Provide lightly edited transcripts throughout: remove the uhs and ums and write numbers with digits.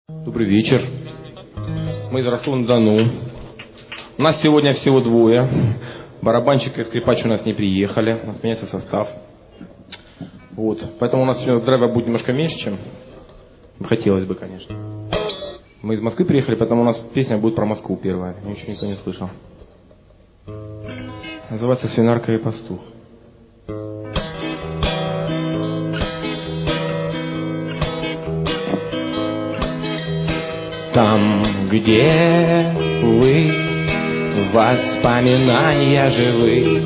Добрый вечер. Мы из Ростова-на-Дону. У нас сегодня всего двое. Барабанщик и скрипач у нас не приехали. У нас меняется состав. Вот. Поэтому у нас сегодня драйва будет немножко меньше, чем хотелось бы, конечно. Мы из Москвы приехали, поэтому у нас песня будет про Москву первая. Я еще никто не слышал. Называется «Свинарка и пастух». Там, где вы, воспоминания живы,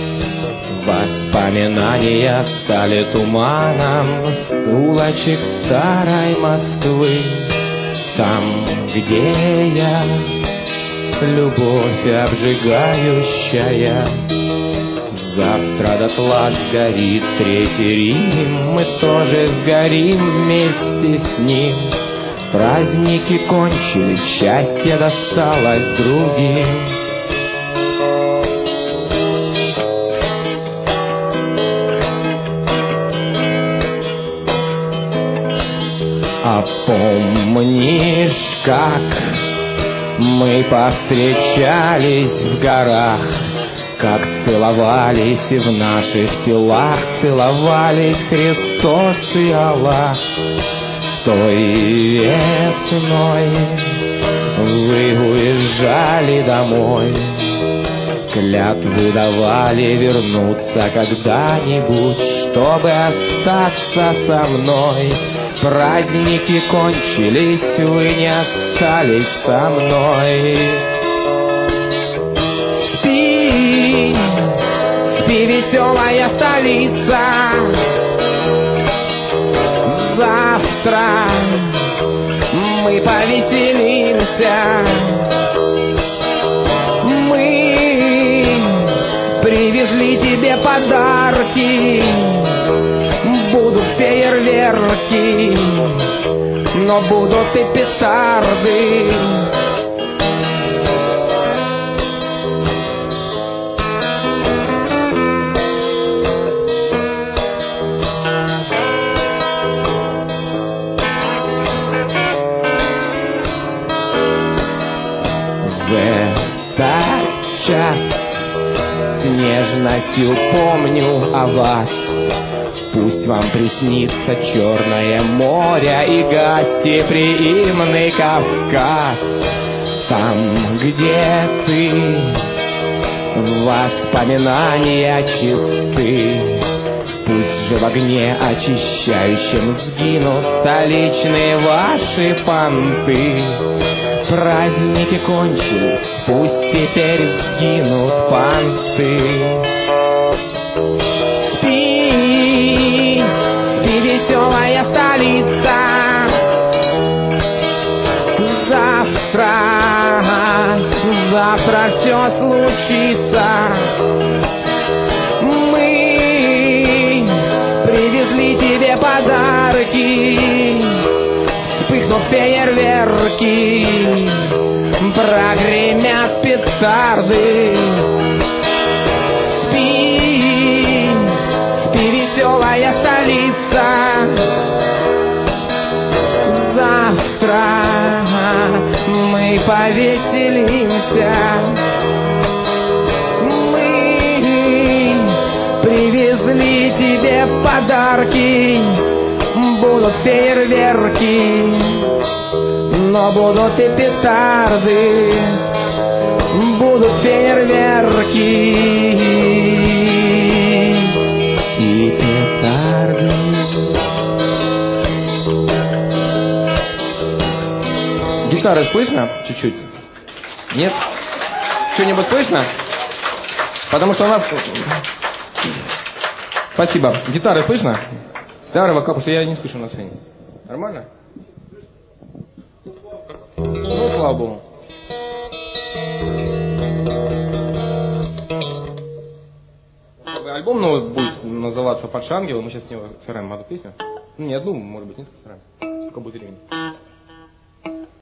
воспоминания стали туманом улочек старой Москвы. Там, где я, любовь обжигающая, завтра дотла сгорит Третий Рим, мы тоже сгорим вместе с ним. Праздники кончились, счастье досталось другим. А помнишь, как мы повстречались в горах, как целовались и в наших телах целовались Христос и Аллах? Той весной вы уезжали домой, клятву давали вернуться когда-нибудь, чтобы остаться со мной. Праздники кончились, вы не остались со мной. Спи, спи, веселая столица, завтра мы повеселимся. Мы привезли тебе подарки, будут фейерверки, но будут и петарды. В этот час с нежностью помню о вас. Пусть вам приснится Черное море и гостеприимный Кавказ. Там, где ты, воспоминания чисты. Пусть же в огне очищающем сгинут столичные ваши понты. Праздники кончились, пусть теперь сгинут понты. Спи, спи, веселая столица, завтра все случится. Мы привезли тебе подарки, вспыхнут фейерверки, прогремят петарды. Спи, спи, веселая столица, завтра мы повеселимся. Мы привезли тебе подарки, будут фейерверки, но будут и петарды, будут фейерверки и петарды. Гитары слышно? Чуть-чуть. Нет? Что-нибудь слышно? Потому что у нас... Спасибо. Гитары слышно? Давай вокал, потому что я не слышу на сцене. Нормально? Ну, слава Богу. Альбом новый будет называться «Падший ангел». Мы сейчас с него сыграем одну песню. Ну, не одну, может быть, несколько сыграем. Сколько будет времени.